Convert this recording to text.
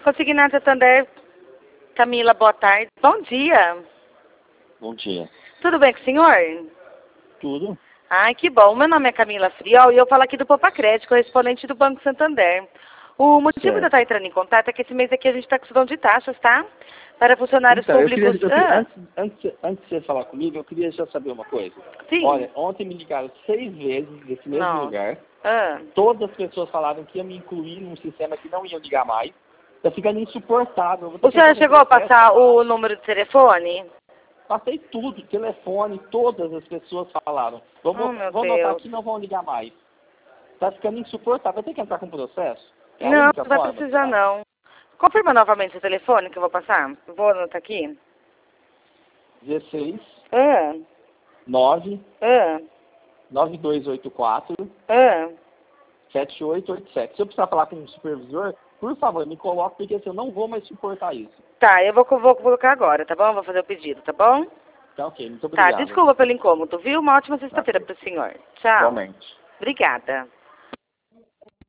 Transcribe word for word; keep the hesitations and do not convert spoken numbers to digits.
Consignado Santander, Camila, boa tarde. Bom dia. Bom dia. Tudo bem com o senhor? Tudo? Ai, que bom. Meu nome é Camila Friol e eu falo aqui do Poupa Crédito, correspondente do Banco Santander. O motivo Certo. de eu estar entrando em contato é que esse mês aqui a gente está com estudão de taxas, tá? Para funcionários Então, eu públicos. queria, eu queria- Ah, antes, antes, antes de você falar comigo, eu queria já saber uma coisa. sim. Olha, ontem me ligaram seis vezes desse mesmo Não. lugar. Ah. Todas as pessoas falaram que iam me incluir num sistema que não iam ligar mais. Tá ficando insuportável. Eu vou ter O que senhor entrar com chegou a processo. passar o número de telefone? Passei tudo, telefone, todas as pessoas falaram. Vou, Oh, meu vou anotar Deus. aqui, não vão ligar mais. Tá ficando insuportável. Vai ter que entrar com processo? É a Não, única não vai forma, precisar será? não. Confirma novamente o telefone que eu vou passar. Vou anotar aqui. dezesseis, Ah, nove, ah, nove dois oito quatro, ah. sete oito oito sete. Se eu precisar falar com um supervisor, por favor, me coloque, porque assim, eu não vou mais suportar isso. Tá, eu vou, vou colocar agora, tá bom? Vou fazer o pedido, tá bom? Tá ok, muito Tá, obrigado. desculpa pelo incômodo, viu? Uma ótima Tá sexta-feira ok. pro senhor. Tchau. Igualmente. Obrigada.